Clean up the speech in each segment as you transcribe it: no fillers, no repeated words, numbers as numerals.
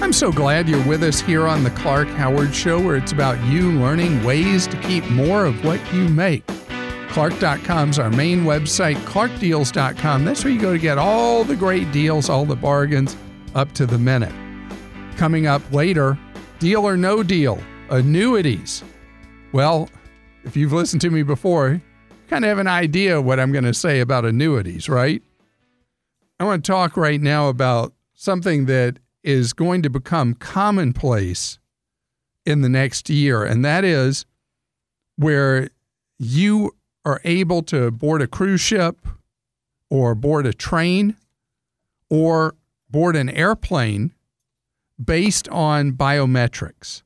I'm so glad you're with us here on the Clark Howard Show, where it's about you learning ways to keep more of what you make. Clark.com is our main website. ClarkDeals.com. That's where you go to get all the great deals, all the bargains, up to the minute. Coming up later, Deal or No Deal, annuities. Well, if you've listened to me before, you kind of have an idea what I'm going to say about annuities, right? I want to talk right now about something that is going to become commonplace in the next year, and that is where you are able to board a cruise ship or board a train or board an airplane based on biometrics.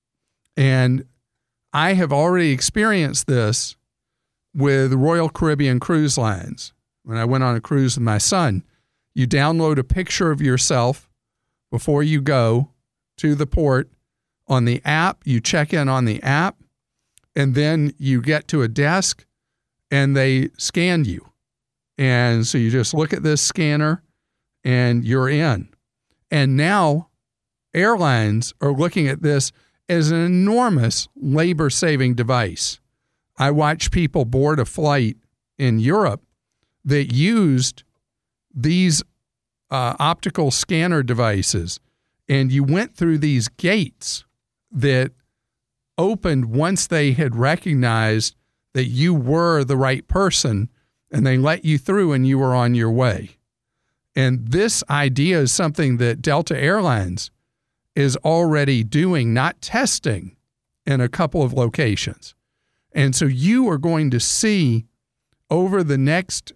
And I have already experienced this with Royal Caribbean Cruise Lines. When I went on a cruise with my son, you download a picture of yourself before you go to the port on the app. You check in on the app, and then you get to a desk, and they scan you. And so you just look at this scanner, and you're in. And now airlines are looking at this as an enormous labor-saving device. I watched people board a flight in Europe that used these optical scanner devices, and you went through these gates that opened once they had recognized that you were the right person, and they let you through and you were on your way. And this idea is something that Delta Airlines is already doing, not testing, in a couple of locations. And so you are going to see over the next,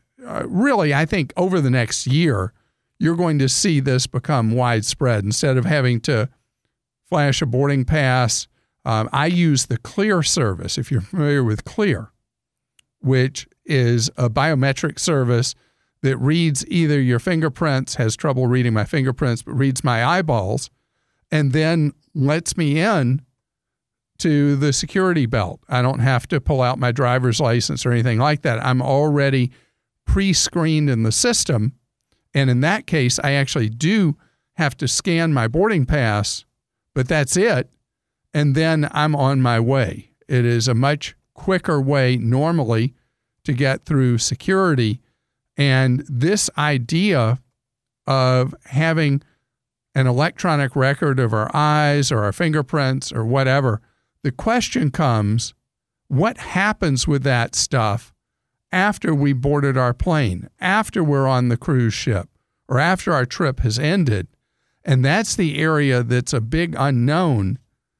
I think over the next year, you're going to see this become widespread. Instead of having to flash a boarding pass, I use the Clear service, if you're familiar with Clear, which is a biometric service that reads either your fingerprints, has trouble reading my fingerprints, but reads my eyeballs, and then lets me in to the security belt. I don't have to pull out my driver's license or anything like that. I'm already pre-screened in the system. And in that case, I actually do have to scan my boarding pass, but that's it. And then I'm on my way. It is a much quicker way normally to get through security. And this idea of having an electronic record of our eyes or our fingerprints or whatever, the question comes, what happens with that stuff after we boarded our plane, after we're on the cruise ship, or after our trip has ended? And that's the area that's a big unknown.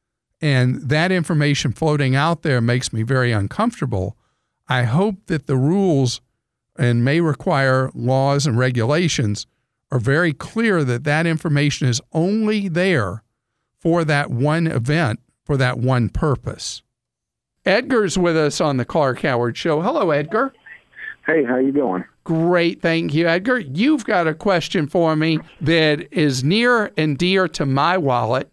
And that information floating out there makes me very uncomfortable. I hope that the rules and may require laws and regulations are very clear that that information is only there for that one event, for that one purpose. Edgar's with us on the Clark Howard Show. Hello, Edgar. Hey, how you doing? Great, thank you, Edgar. You've got a question for me that is near and dear to my wallet.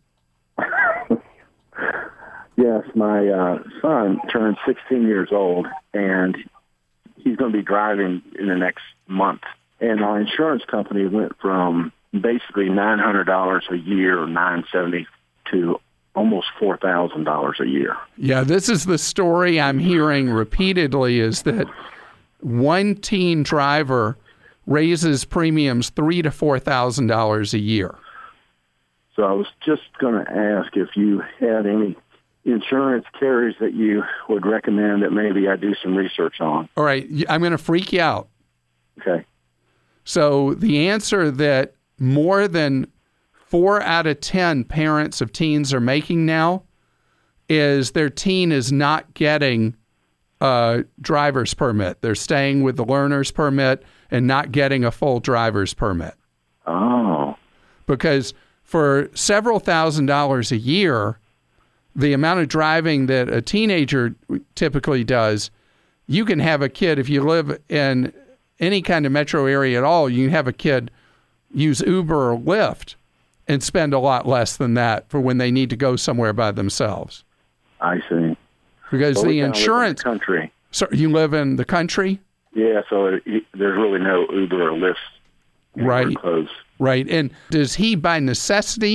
Yes, my son turned 16 years old, and he's going to be driving in the next month. And our insurance company went from basically $900 a year, or $970, to almost $4,000 a year. Yeah, this is the story I'm hearing repeatedly, is that one teen driver raises premiums $3,000 to $4,000 a year. So I was just going to ask if you had any insurance carriers that you would recommend that maybe I do some research on. All right, I'm going to freak you out. Okay. So the answer that more than 4 out of 10 parents of teens are making now is their teen is not getting a driver's permit. They're staying with the learner's permit and not getting a full driver's permit. Oh. Because for several $1,000s a year, the amount of driving that a teenager typically does, you can have a kid, if you live in any kind of metro area at all, you can have a kid use Uber or Lyft and spend a lot less than that for when they need to go somewhere by themselves. I see. Because the insurance... Live in the country. So you live in the country? Yeah, so there's really no Uber or Lyft. Right. Close. Right. And does he, by necessity,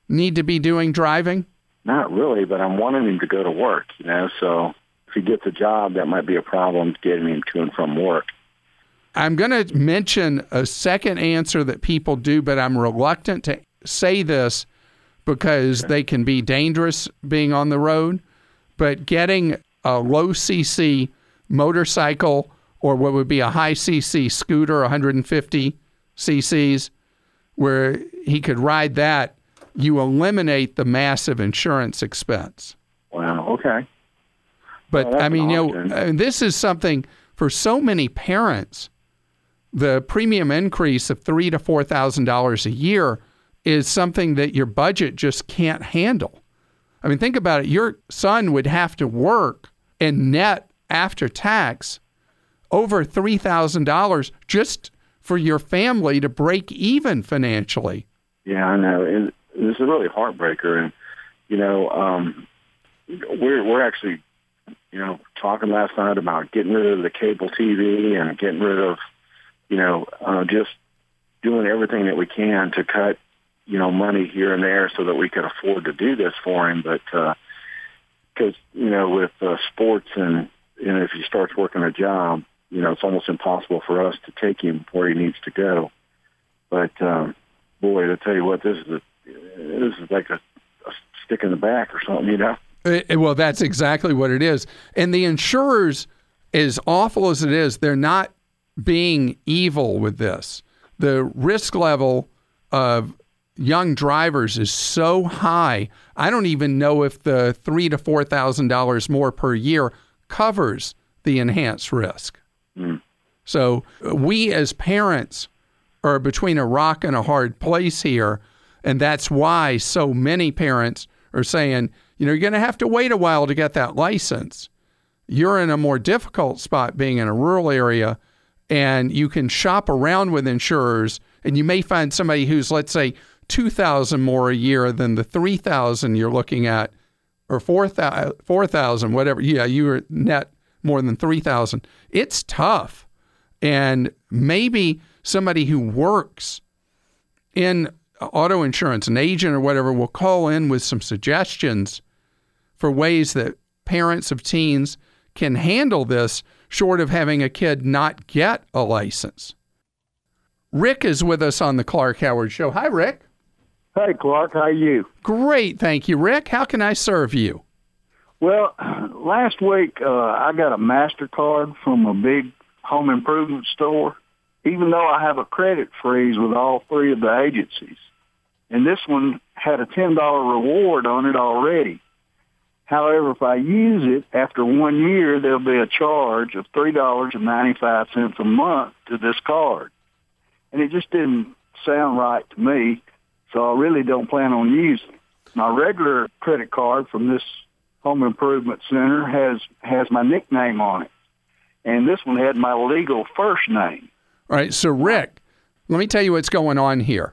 need to be doing driving? Not really, but I'm wanting him to go to work, so if he gets a job, that might be a problem getting him to and from work. I'm going to mention a second answer that people do, but I'm reluctant to say this because they can be dangerous being on the road. But getting a low CC motorcycle or what would be a high CC scooter, 150 cc's, where he could ride that, you eliminate the massive insurance expense. Wow, okay. But, this is something for so many parents, the premium increase of $3,000 to $4,000 a year is something that your budget just can't handle. I mean, think about it. Your son would have to work and net after tax over $3,000 just for your family to break even financially. Yeah, I know. And this is a really heartbreaker. And, we're actually, talking last night about getting rid of the cable TV and getting rid of, just doing everything that we can to cut, money here and there so that we could afford to do this for him. But because, with sports and, if he starts working a job, it's almost impossible for us to take him where he needs to go. But, boy, to tell you what, this is like a stick in the back or something, Well, that's exactly what it is. And the insurers, as awful as it is, they're not being evil with this. The risk level of young drivers is so high, I don't even know if the $3,000 to $4,000 more per year covers the enhanced risk. Mm. So we as parents are between a rock and a hard place here, and that's why so many parents are saying, you're going to have to wait a while to get that license. You're in a more difficult spot being in a rural area, and you can shop around with insurers, and you may find somebody who's, let's say, $2,000 more a year than the $3,000 you're looking at, or $4,000, whatever. Yeah, you were net more than $3,000. It's tough. And maybe somebody who works in auto insurance, an agent or whatever, will call in with some suggestions for ways that parents of teens can handle this, short of having a kid not get a license. Rick is with us on the Clark Howard Show. Hi, Rick. Hey, Clark. How are you? Great. Thank you, Rick. How can I serve you? Well, last week I got a MasterCard from a big home improvement store, even though I have a credit freeze with all three of the agencies. And this one had a $10 reward on it already. However, if I use it after 1 year, there'll be a charge of $3.95 a month to this card. And it just didn't sound right to me, so I really don't plan on using it. My regular credit card from this home improvement center has my nickname on it. And this one had my legal first name. All right, so Rick, let me tell you what's going on here.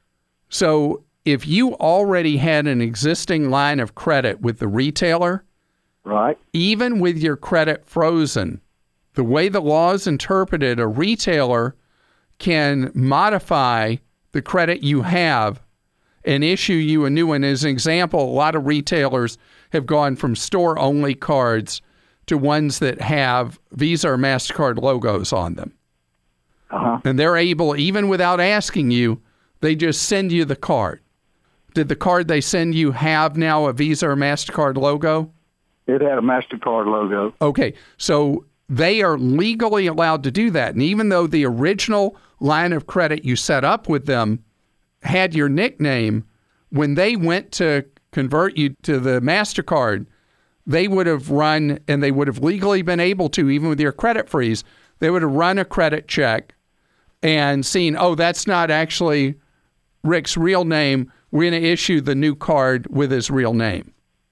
So if you already had an existing line of credit with the retailer, right, even with your credit frozen, the way the law is interpreted, a retailer can modify the credit you have and issue you a new one. As an example, a lot of retailers have gone from store-only cards to ones that have Visa or MasterCard logos on them. Uh-huh. And they're able, even without asking you, they just send you the card. Did the card they send you have now a Visa or MasterCard logo? It had a MasterCard logo. Okay, so they are legally allowed to do that. And even though the original line of credit you set up with them had your nickname, when they went to convert you to the MasterCard, they would have run, and they would have legally been able to, even with your credit freeze, they would have run a credit check and seen, oh, that's not actually Rick's real name. We're going to issue the new card with his real name.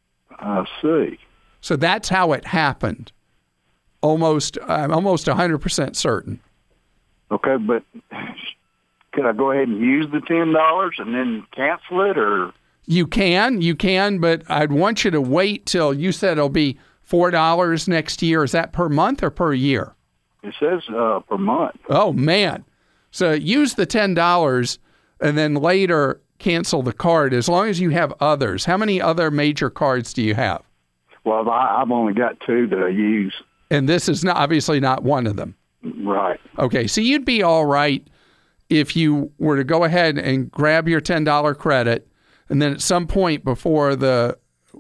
I see. So that's how it happened. Almost 100% certain. Okay, but could I go ahead and use the $10 and then cancel it, or? You can, but I'd want you to wait till, you said it'll be $4 next year. Is that per month or per year? It says per month. Oh, man. So use the $10 and then later cancel the card as long as you have others. How many other major cards do you have? Well, I've only got 2 that I use. And this is obviously not one of them. Right. Okay, so you'd be all right if you were to go ahead and grab your $10 credit, and then at some point before that's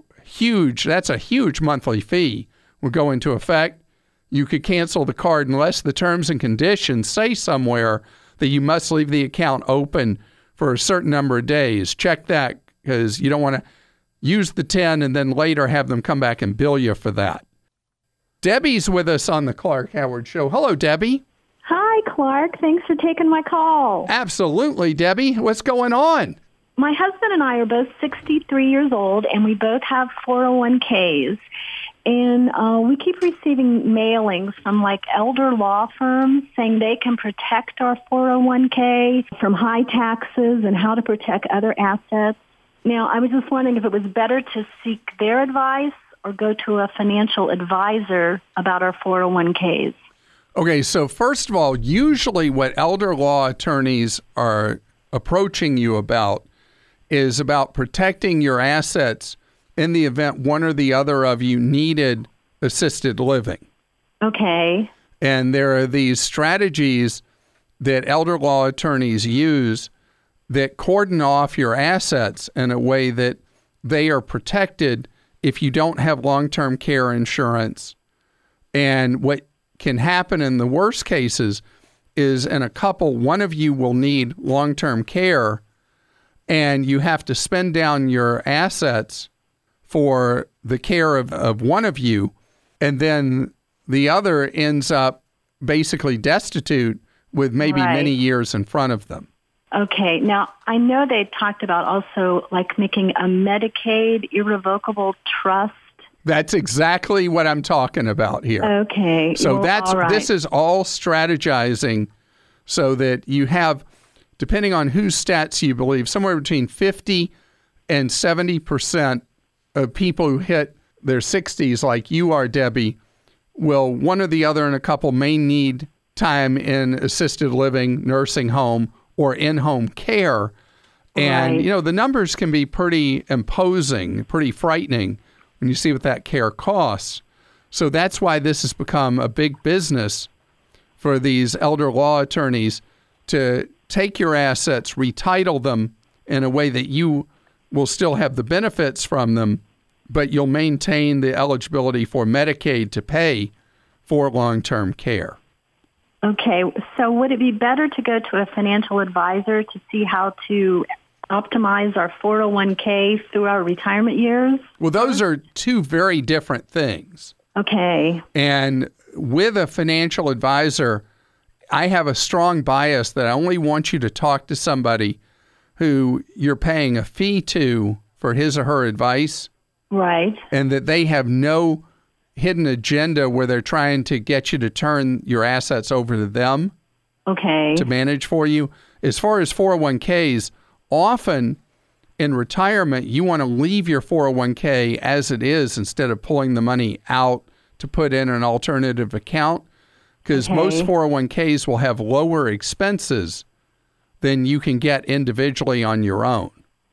a huge monthly fee, would go into effect, you could cancel the card unless the terms and conditions say somewhere that you must leave the account open for a certain number of days. Check that, because you don't want to use the 10 and then later have them come back and bill you for that. Debbie's with us on the Clark Howard Show. Hello, Debbie. Hi, Clark. Thanks for taking my call. Absolutely, Debbie. What's going on? My husband and I are both 63 years old, and we both have 401ks. And we keep receiving mailings from elder law firms saying they can protect our 401k from high taxes and how to protect other assets. Now, I was just wondering if it was better to seek their advice or go to a financial advisor about our 401ks. Okay, so first of all, usually what elder law attorneys are approaching you about is about protecting your assets in the event one or the other of you needed assisted living. Okay. And there are these strategies that elder law attorneys use that cordon off your assets in a way that they are protected if you don't have long-term care insurance. And what can happen in the worst cases is in a couple, one of you will need long-term care and you have to spend down your assets for the care of one of you, and then the other ends up basically destitute with maybe many years in front of them. Okay. Now, I know they talked about also making a Medicaid irrevocable trust. That's exactly what I'm talking about here. Okay. So well, this is all strategizing so that you have, depending on whose stats you believe, somewhere between 50 and 70% of people who hit their 60s like you are, Debbie, will one or the other in a couple may need time in assisted living, nursing home, or in-home care. And, the numbers can be pretty imposing, pretty frightening when you see what that care costs. So that's why this has become a big business for these elder law attorneys to take your assets, retitle them in a way that you will still have the benefits from them, but you'll maintain the eligibility for Medicaid to pay for long-term care. Okay, so would it be better to go to a financial advisor to see how to optimize our 401k through our retirement years? Well, those are two very different things. Okay. And with a financial advisor, I have a strong bias that I only want you to talk to somebody who you're paying a fee to for his or her advice. Right. And that they have no hidden agenda where they're trying to get you to turn your assets over to them. Okay. To manage for you. As far as 401ks, often in retirement, you want to leave your 401k as it is instead of pulling the money out to put in an alternative account, because most 401ks will have lower expenses than you can get individually on your own.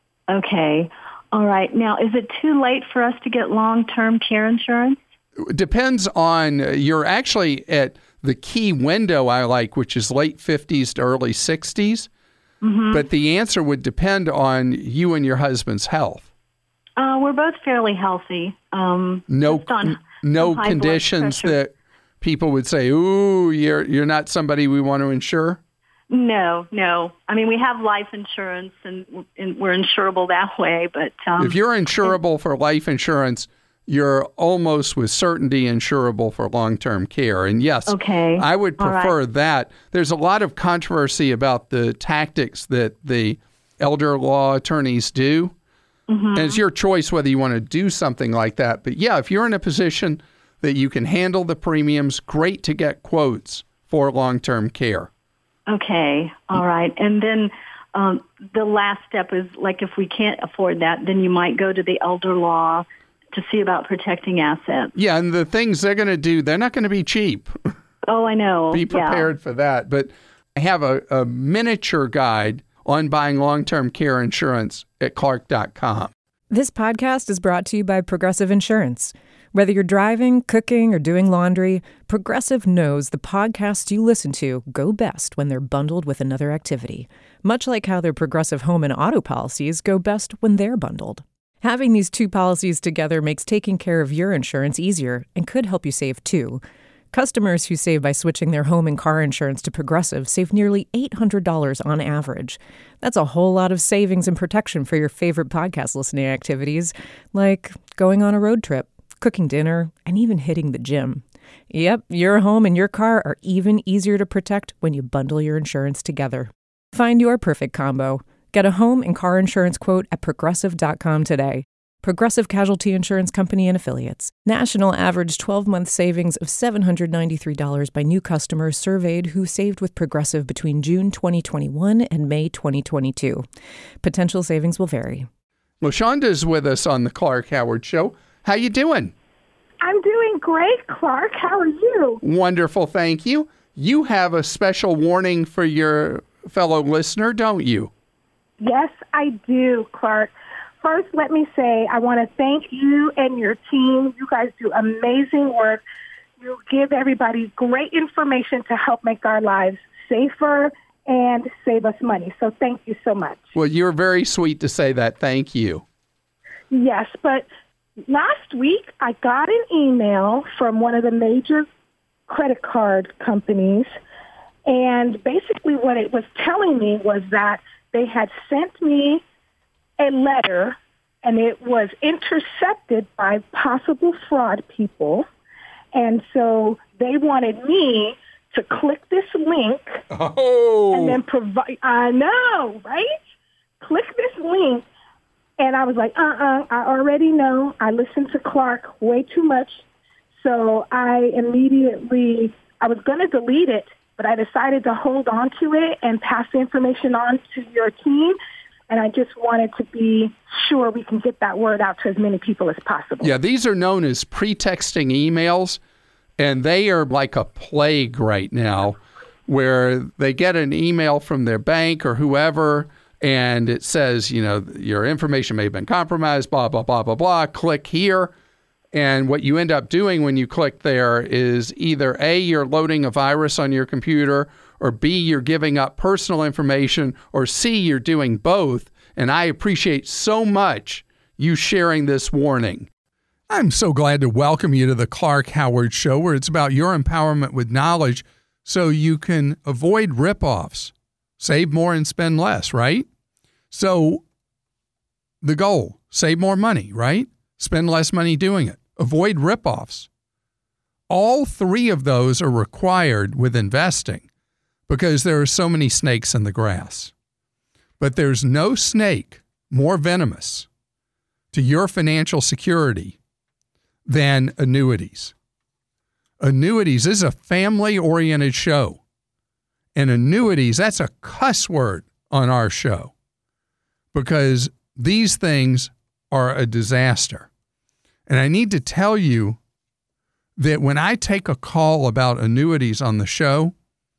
Okay. All right. Now, is it too late for us to get long-term care insurance? It depends on, you're actually at the key window I like, which is late 50s to early 60s. Mm-hmm. But the answer would depend on you and your husband's health. We're both fairly healthy. No conditions that people would say, ooh, you're not somebody we want to insure? No. I mean, we have life insurance, and we're insurable that way. But if you're insurable for life insurance, you're almost with certainty insurable for long-term care. And yes, I would prefer that. There's a lot of controversy about the tactics that the elder law attorneys do. Mm-hmm. And it's your choice whether you want to do something like that. But yeah, if you're in a position that you can handle the premiums, great to get quotes for long-term care. Okay. All right. And then the last step is, if we can't afford that, then you might go to the elder law to see about protecting assets. Yeah, and the things they're going to do, they're not going to be cheap. Oh, I know. Be prepared for that. But I have a miniature guide on buying long-term care insurance at Clark.com. This podcast is brought to you by Progressive Insurance. Whether you're driving, cooking, or doing laundry, Progressive knows the podcasts you listen to go best when they're bundled with another activity, much like how their Progressive home and auto policies go best when they're bundled. Having these two policies together makes taking care of your insurance easier and could help you save too. Customers who save by switching their home and car insurance to Progressive save nearly $800 on average. That's a whole lot of savings and protection for your favorite podcast listening activities, like going on a road trip, cooking dinner, and even hitting the gym. Yep, your home and your car are even easier to protect when you bundle your insurance together. Find your perfect combo. Get a home and car insurance quote at Progressive.com today. Progressive Casualty Insurance Company and Affiliates. National average 12-month savings of $793 by new customers surveyed who saved with Progressive between June 2021 and May 2022. Potential savings will vary. LaShonda's with us on the Clark Howard Show. How you doing? I'm doing great, Clark. How are you? Wonderful, thank you. You have a special warning for your fellow listener, don't you? Yes, I do, Clark. First, let me say I want to thank you and your team. You guys do amazing work. You give everybody great information to help make our lives safer and save us money. So thank you so much. Well, you're very sweet to say that. Thank you. Yes, but last week I got an email from one of the major credit card companies, and basically what it was telling me was that they had sent me a letter, and it was intercepted by possible fraud people. And so they wanted me to click this link and then provide, I know, right? Click this link. And I was like, I already know. I listened to Clark way too much. So I was going to delete it, but I decided to hold on to it and pass the information on to your team. And I just wanted to be sure we can get that word out to as many people as possible. Yeah, these are known as pretexting emails, and they are like a plague right now, where they get an email from their bank or whoever, and it says, you know, your information may have been compromised, blah, blah, blah, blah, blah. Click here. And what you end up doing when you click there is either A, you're loading a virus on your computer, or B, you're giving up personal information, or C, you're doing both. And I appreciate so much you sharing this warning. I'm so glad to welcome you to the Clark Howard Show, where it's about your empowerment with knowledge so you can avoid ripoffs, save more and spend less, right? So the goal, save more money, right? Spend less money doing it. Avoid ripoffs. All three of those are required with investing, because there are so many snakes in the grass. But there's no snake more venomous to your financial security than annuities. Annuities is a family-oriented show. And annuities, that's a cuss word on our show, because these things are a disaster. And I need to tell you that when I take a call about annuities on the show,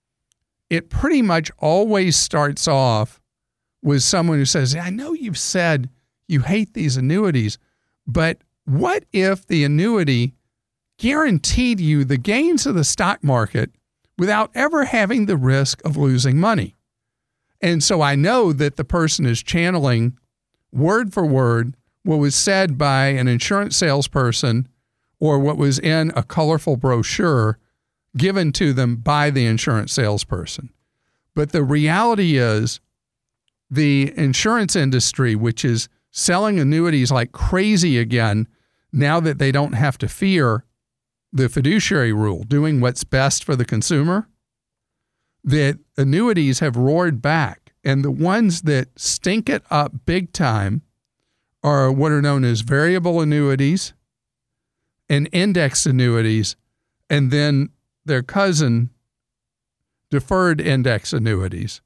it pretty much always starts off with someone who says, I know you've said you hate these annuities, but what if the annuity guaranteed you the gains of the stock market without ever having the risk of losing money? And so I know that the person is channeling word for word what was said by an insurance salesperson or what was in a colorful brochure given to them by the insurance salesperson. But the reality is the insurance industry, which is selling annuities like crazy again, now that they don't have to fear the fiduciary rule, doing what's best for the consumer, that annuities have roared back. And the ones that stink it up big time are what are known as variable annuities and index annuities, and then their cousin, deferred index annuities.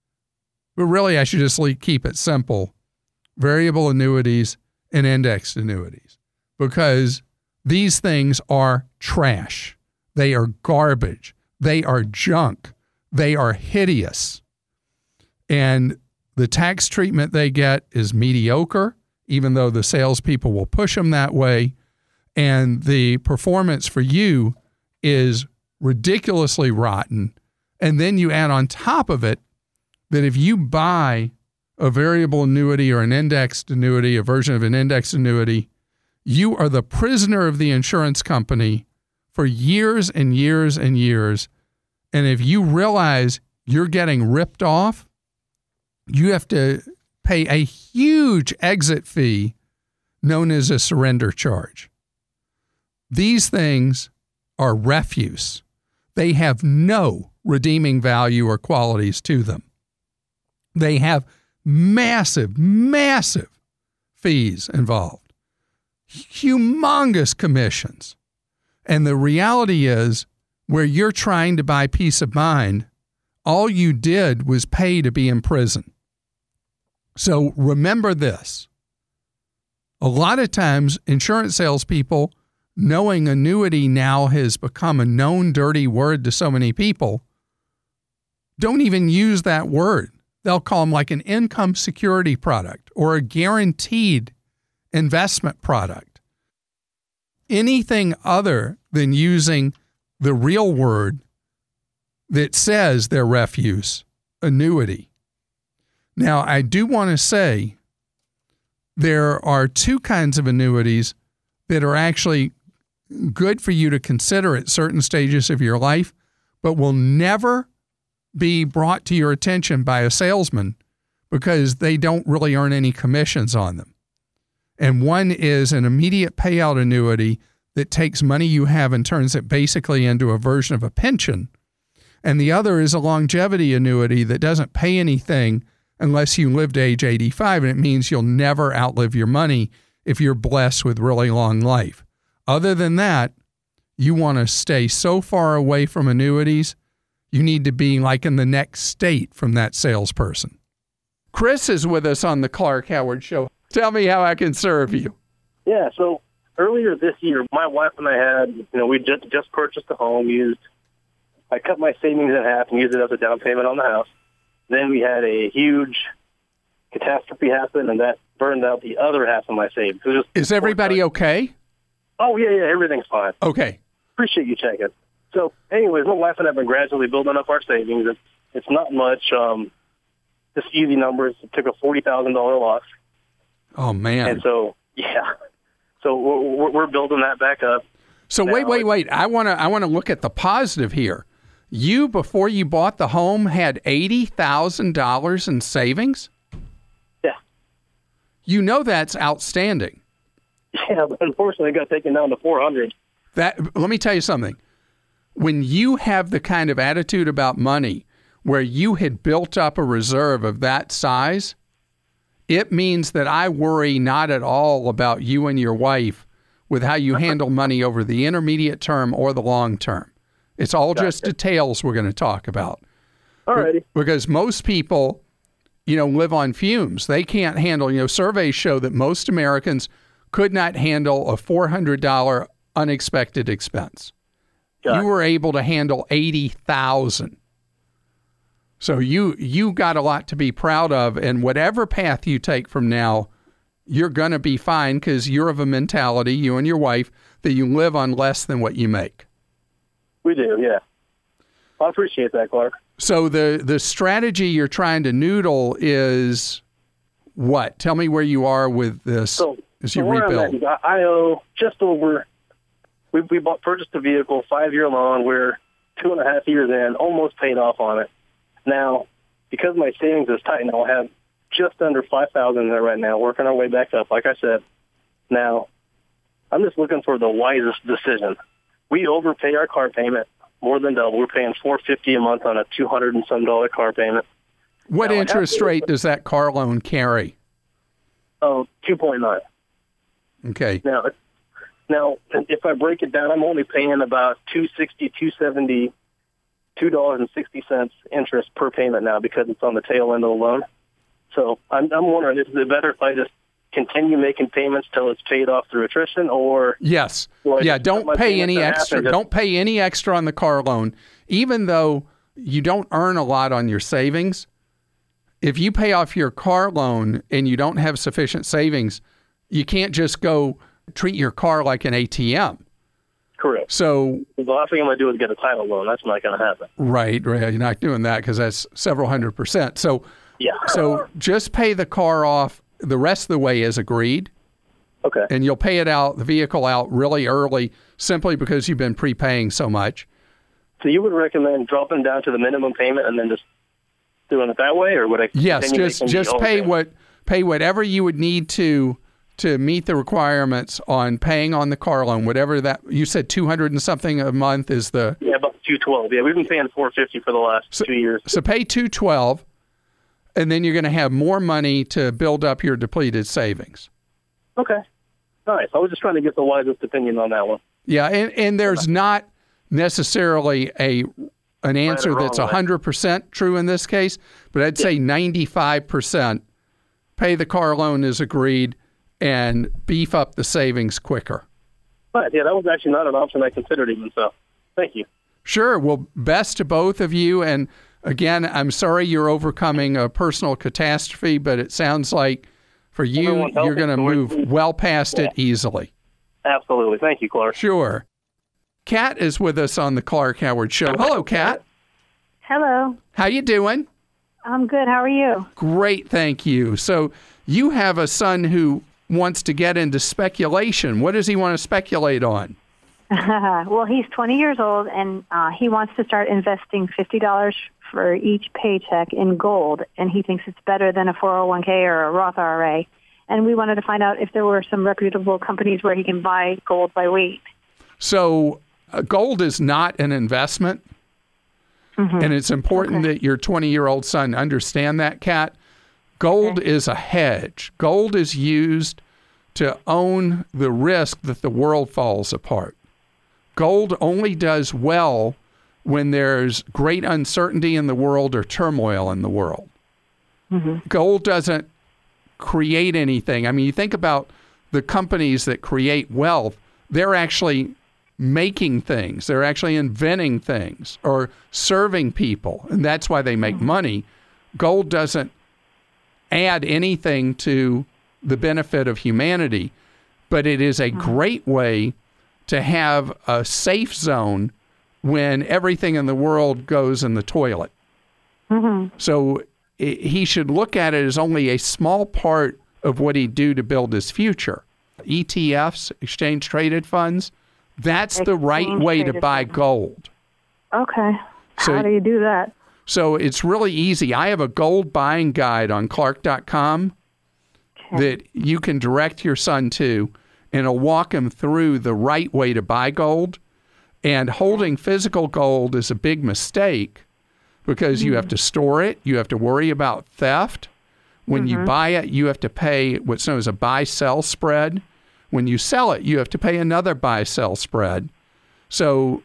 But really, I should just keep it simple. Variable annuities and indexed annuities. Because these things are trash. They are garbage. They are junk. They are hideous. And The tax treatment they get is mediocre, even though the salespeople will push them that way. And the performance for you is ridiculously rotten. And then you add on top of it that if you buy a variable annuity or an indexed annuity, a version of an indexed annuity, you are the prisoner of the insurance company for years and years and years. And if you realize you're getting ripped off, you have to pay a huge exit fee known as a surrender charge. These things are refuse. They have no redeeming value or qualities to them. They have massive, massive fees involved, humongous commissions. And the reality is, where you're trying to buy peace of mind, all you did was pay to be in prison. So remember this. A lot of times, insurance salespeople, knowing annuity now has become a known dirty word to so many people, don't even use that word. They'll call them like an income security product or a guaranteed investment product. Anything other than using the real word that says they're refuse, annuity. Now, I do want to say there are two kinds of annuities that are actually good for you to consider at certain stages of your life, but will never be brought to your attention by a salesman because they don't really earn any commissions on them. And one is an immediate payout annuity that takes money you have and turns it basically into a version of a pension. And the other is a longevity annuity that doesn't pay anything unless you live to age 85, and it means you'll never outlive your money if you're blessed with really long life. Other than that, you want to stay so far away from annuities, you need to be like in the next state from that salesperson. Chris is with us on the Clark Howard Show. Tell me how I can serve you. Yeah, so earlier this year, my wife and I had, we just purchased a home, I cut my savings in half and used it as a down payment on the house. Then we had a huge catastrophe happen, and that burned out the other half of my savings. Is everybody okay? Oh, yeah, everything's fine. Okay. Appreciate you checking. So, anyways, my wife and I have been gradually building up our savings. It's not much. Just easy numbers. It took a $40,000 loss. Oh, man. And so, yeah. So we're building that back up. So now, wait. I want to look at the positive here. You, before you bought the home, had $80,000 in savings? Yeah. You know that's outstanding. Yeah, but unfortunately, it got taken down to $400. Let me tell you something. When you have the kind of attitude about money where you had built up a reserve of that size, it means that I worry not at all about you and your wife with how you handle money over the intermediate term or the long term. It's all just details we're going to talk about. All righty. Because most people, live on fumes. They can't handle, surveys show that most Americans could not handle a $400 unexpected expense. You were able to handle $80,000. So you got a lot to be proud of, and whatever path you take from now, you're going to be fine because you're of a mentality, you and your wife, that you live on less than what you make. We do, yeah. I appreciate that, Clark. So the strategy you're trying to noodle is what? Tell me where you are with this as you rebuild. I owe just over. We purchased a vehicle, 5-year loan. We're 2.5 years in, almost paid off on it. Now, because my savings is tight now, I have just under $5,000 in there right now, working our way back up, like I said. Now, I'm just looking for the wisest decision. We overpay our car payment more than double. We're paying $450 a month on a $200 and some car payment. What interest rate does that car loan carry? Oh, 2.9. Okay. Now, if I break it down, I'm only paying about $260, $270, $2.60 interest per payment now because it's on the tail end of the loan. So I'm wondering, is it better if I just continue making payments till it's paid off through attrition, or yes, don't pay any extra. Don't pay any extra on the car loan, even though you don't earn a lot on your savings. if you pay off your car loan and you don't have sufficient savings, you can't just go treat your car like an ATM. Correct. So the last thing I'm going to do is get a title loan. That's not going to happen. Right. You're not doing that because that's several $100. So yeah. So just pay the car off the rest of the way as agreed. Okay. And you'll pay the vehicle out really early simply because you've been prepaying so much. So you would recommend dropping down to the minimum payment and then just doing it that way, or would I? Yes, just pay whatever you would need to meet the requirements on paying on the car loan, whatever that you said. 200 and something a month is the about $212. Yeah, we've been paying $450 for the last 2 years. So pay $212, and then you're going to have more money to build up your depleted savings. Okay, nice. I was just trying to get the wisest opinion on that one. Yeah, and there's not necessarily an answer that's 100% true in this case, but I'd say 95% pay the car loan as agreed and beef up the savings quicker. But yeah, that was actually not an option I considered even, so thank you. Sure. Well, best to both of you. And again, I'm sorry you're overcoming a personal catastrophe, but it sounds like for you, you're going to move well past it easily. Absolutely. Thank you, Clark. Sure. Kat is with us on the Clark Howard Show. Hello, Kat. Hello. How you doing? I'm good. How are you? Great, thank you. So you have a son who wants to get into speculation. What does he want to speculate on? Well, he's 20 years old, and he wants to start investing $50 for each paycheck in gold, and he thinks it's better than a 401k or a Roth IRA. And we wanted to find out if there were some reputable companies where he can buy gold by weight. So gold is not an investment, and it's important that your 20-year-old son understand that, Kat. Gold is a hedge. Gold is used to own the risk that the world falls apart. Gold only does well when there's great uncertainty in the world or turmoil in the world. Gold doesn't create anything. I mean, you think about the companies that create wealth, they're actually making things. They're actually inventing things or serving people, and that's why they make money. Gold doesn't add anything to the benefit of humanity, but it is a great way to have a safe zone when everything in the world goes in the toilet. So he should look at it as only a small part of what he'd do to build his future. ETFs, exchange traded funds, that's the right way to buy gold. Okay. How do you do that? So it's really easy. I have a gold buying guide on Clark.com that you can direct your son to, and it'll walk him through the right way to buy gold. And holding physical gold is a big mistake because you have to store it. You have to worry about theft. When you buy it, you have to pay what's known as a buy-sell spread. When you sell it, you have to pay another buy-sell spread. So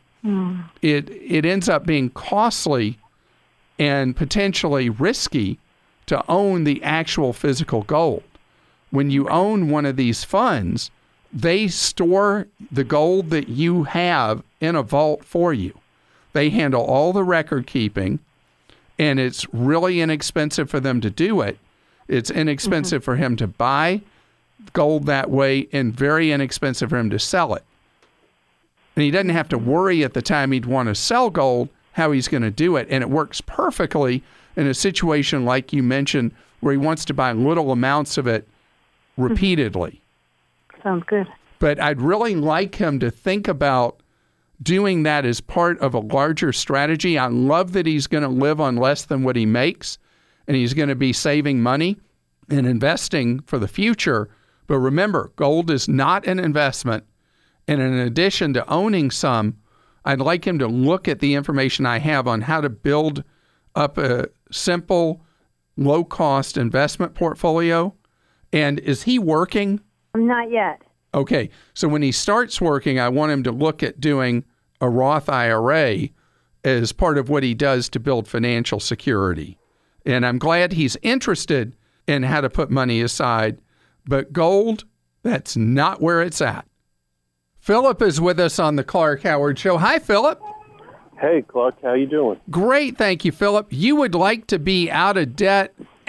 it ends up being costly and potentially risky to own the actual physical gold. When you own one of these funds, they store the gold that you have in a vault for you. They handle all the record keeping, and it's really inexpensive for them to do it. It's inexpensive for him to buy gold that way and very inexpensive for him to sell it. And he doesn't have to worry at the time he'd want to sell gold how he's going to do it. And it works perfectly in a situation like you mentioned where he wants to buy little amounts of it repeatedly. Sounds good. But I'd really like him to think about doing that as part of a larger strategy. I love that he's going to live on less than what he makes, and he's going to be saving money and investing for the future. But remember, gold is not an investment. And in addition to owning some, I'd like him to look at the information I have on how to build up a simple, low-cost investment portfolio. And is he working? Not yet. Okay. So when he starts working, I want him to look at doing a Roth IRA as part of what he does to build financial security. And I'm glad he's interested in how to put money aside. But gold, that's not where it's at. Philip is with us on the Clark Howard Show. Hi, Philip. Hey, Clark. How you doing? Great. Thank you, Philip. You would like to be out of debt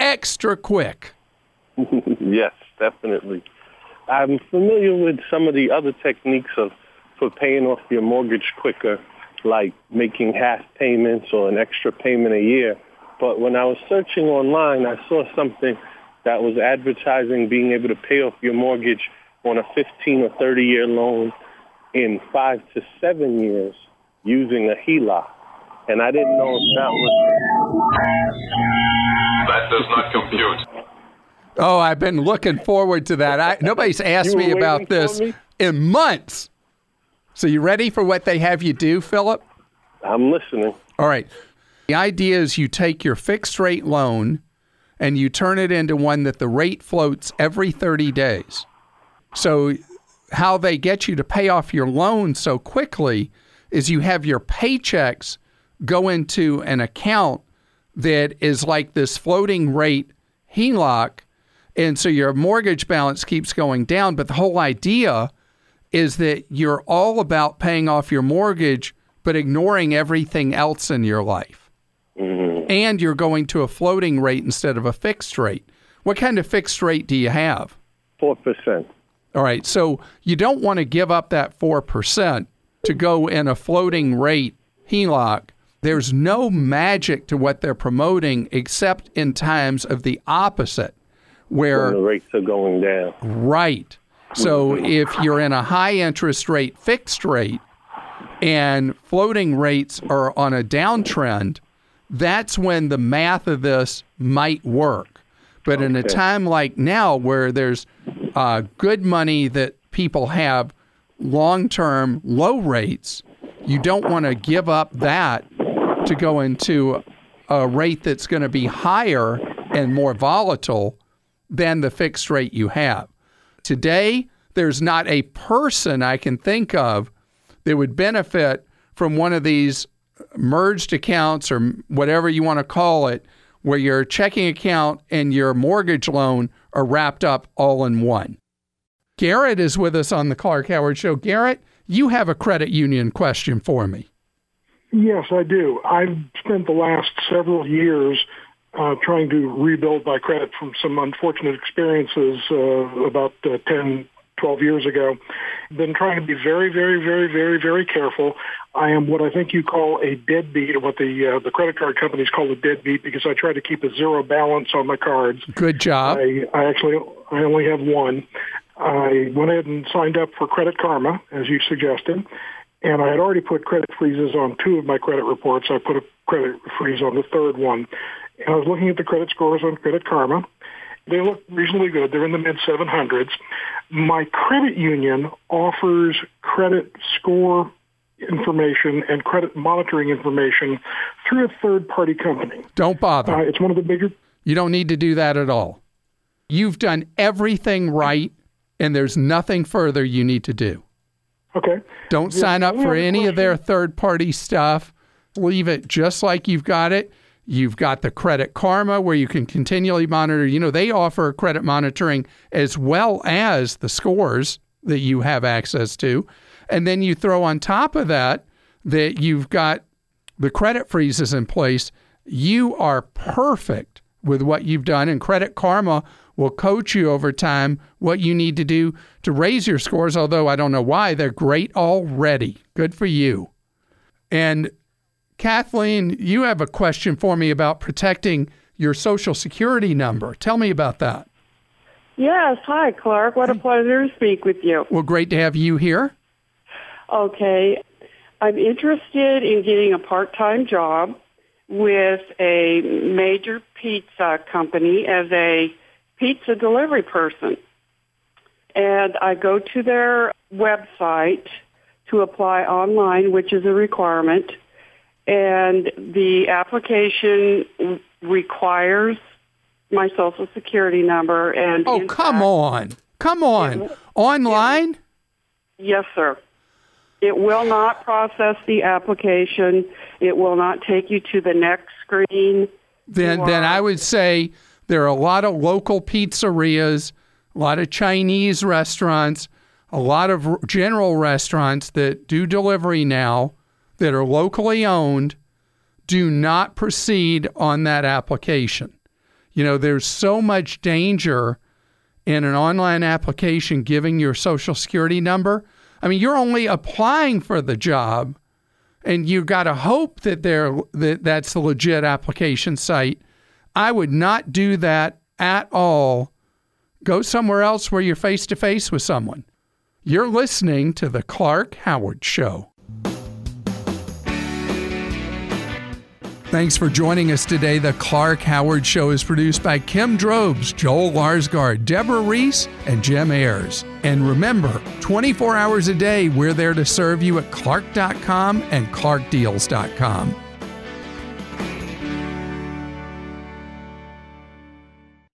extra quick. Yes, definitely. I'm familiar with some of the other techniques for paying off your mortgage quicker, like making half payments or an extra payment a year. But when I was searching online, I saw something that was advertising being able to pay off your mortgage on a 15 or 30-year loan in 5 to 7 years using a HELOC. And I didn't know if that was... That does not compute. Oh, I've been looking forward to that. Nobody's asked me about this in months. So you ready for what they have you do, Philip? I'm listening. All right. The idea is you take your fixed rate loan and you turn it into one that the rate floats every 30 days. So how they get you to pay off your loan so quickly is you have your paychecks go into an account that is like this floating rate HELOC. And so your mortgage balance keeps going down. But the whole idea is that you're all about paying off your mortgage, but ignoring everything else in your life. Mm-hmm. And you're going to a floating rate instead of a fixed rate. What kind of fixed rate do you have? 4%. All right. So you don't want to give up that 4% to go in a floating rate HELOC. There's no magic to what they're promoting except in times of the opposite, where when the rates are going down. Right. So if you're in a high interest rate fixed rate and floating rates are on a downtrend, that's when the math of this might work. But in a time like now where there's good money that people have long-term low rates, you don't want to give up that to go into a rate that's going to be higher and more volatile than the fixed rate you have. Today, there's not a person I can think of that would benefit from one of these merged accounts or whatever you want to call it, where your checking account and your mortgage loan are wrapped up all in one. Garrett is with us on the Clark Howard Show. Garrett, you have a credit union question for me. Yes, I do. I've spent the last several years trying to rebuild my credit from some unfortunate experiences about 10, 12 years ago. Been trying to be very, very, very, very, very careful. I am what I think you call a deadbeat, or what the credit card companies call a deadbeat, because I try to keep a zero balance on my cards. Good job. I only have one. I went ahead and signed up for Credit Karma, as you suggested, and I had already put credit freezes on 2 of my credit reports. I put a credit freeze on the 3rd one. And I was looking at the credit scores on Credit Karma. They look reasonably good. They're in the mid-700s. My credit union offers credit score information and credit monitoring information through a third-party company. Don't bother. It's one of the bigger... You don't need to do that at all. You've done everything right, and there's nothing further you need to do. Okay. Don't sign up for any of their third-party stuff. Leave it just like you've got it. You've got the Credit Karma where you can continually monitor. You know, they offer credit monitoring as well as the scores that you have access to. And then you throw on top of that you've got the credit freezes in place. You are perfect with what you've done. And Credit Karma will coach you over time what you need to do to raise your scores, although I don't know why. They're great already. Good for you. And Kathleen, you have a question for me about protecting your Social Security number. Tell me about that. Yes. Hi, Clark. What a pleasure to speak with you. Well, great to have you here. Okay. I'm interested in getting a part-time job with a major pizza company as a pizza delivery person. And I go to their website to apply online, which is a requirement. And the application requires my Social Security number. And come on. Online? Yes, sir. It will not process the application. It will not take you to the next screen. Then I would say there are a lot of local pizzerias, a lot of Chinese restaurants, a lot of general restaurants that do delivery now that are locally owned. Do not proceed on that application. You know, there's so much danger in an online application giving your Social Security number. I mean, you're only applying for the job, and you got to hope that that's a legit application site. I would not do that at all. Go somewhere else where you're face-to-face with someone. You're listening to The Clark Howard Show. Thanks for joining us today. The Clark Howard Show is produced by Kim Drobes, Joel Larsgaard, Deborah Reese, and Jim Ayers. And remember, 24 hours a day, we're there to serve you at Clark.com and ClarkDeals.com.